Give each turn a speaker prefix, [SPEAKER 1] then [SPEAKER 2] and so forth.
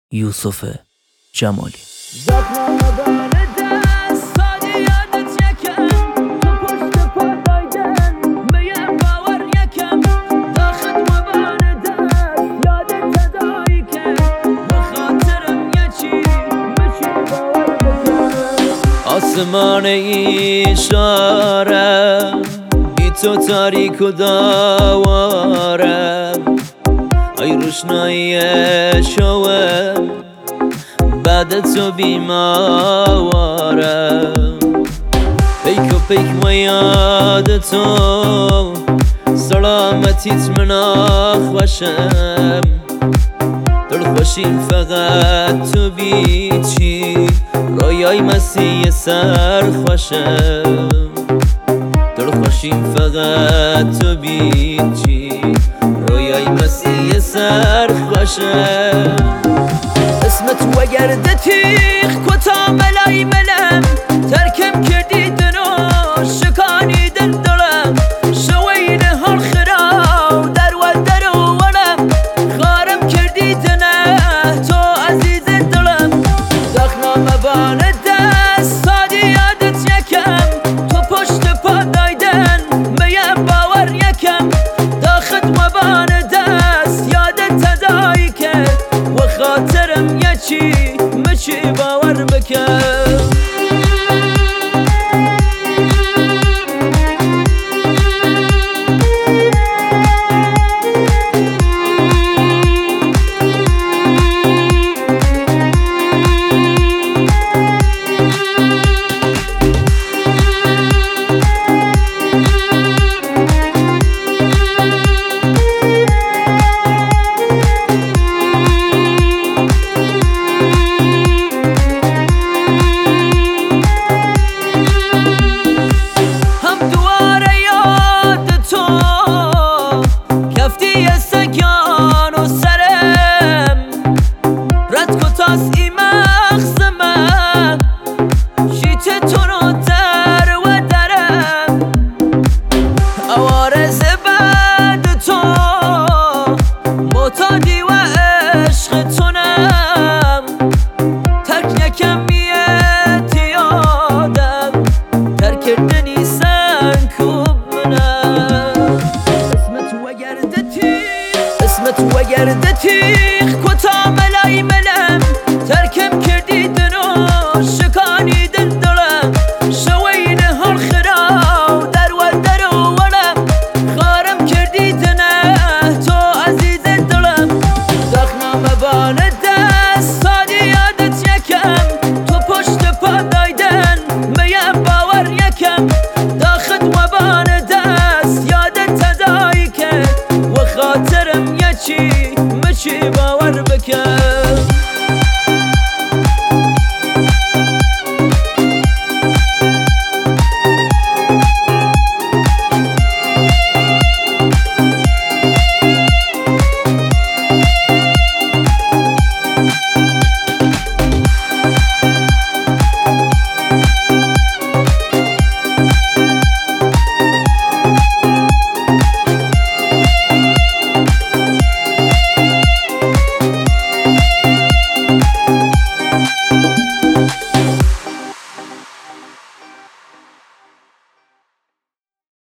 [SPEAKER 1] یوسف جمالی.
[SPEAKER 2] آسمان اشاره بی تو تاریک و داواره، ای روشنایی شوه بعد تو بیماره، پیک و پیک و یاد تو سلامتیت من خوشم، دلخوشیم فقط تو بیچی رویای مسیح سرخوشم، دلخوشیم فقط تو بیچی رویای مسیح سرخوشم. اسمت وگرده تیغ کتا ملای ملم، ترکم کردی دنو شکانی دلم، شوین هر خراو در و در و ولم، خارم کردی دنه تو عزیز دلم، دخنام بان دست سادی یادت یکم، تو پشت پا دایدن میم باور یکم، داخت و بان دست یادت تدایی کرد و خاطرم یکی مچی باور بکن. ای مخزمم شیت تو رو در و درم، عوارض بعد تو معتادی و عشق تونم، ترک یکم میت یادم تر کردنی سن کوب منم. اسمت وگرده تیغ کتا ملای ملم، ترکم کردی دنو شکانی دلم، شوین هر خراو در و در و ولم، خارم کردی دنه تو عزیز دلم، دخنام بان دست سادی یادت یکم، تو پشت پا دایدن میم باور یکم، داخت و بان دست یادت تدایی کرد و خاطرم یکی مچی باور